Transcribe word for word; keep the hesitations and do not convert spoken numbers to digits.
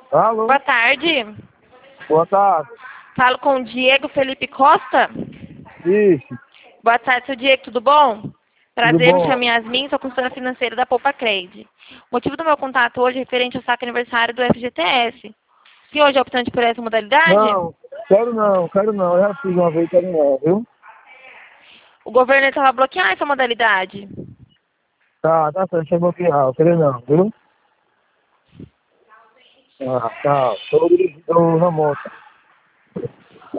Alô? Boa tarde. Boa tarde. Falo com o Diego Felipe Costa. Isso, Boa tarde, seu Diego, tudo bom? tudo Prazer, me bom? chamo Yasmin, sou consultora financeira da Poupa Cred. O motivo do meu contato hoje é referente ao saque aniversário do F G T S. Se hoje é optante por essa modalidade, Não, quero não, quero não. Eu já fiz uma vez, quero não, viu? o governo estava bloquear essa modalidade. Tá, tá certo, deixa eu bloquear, eu quero não, viu? Ah, tá, tô dirigindo na moto.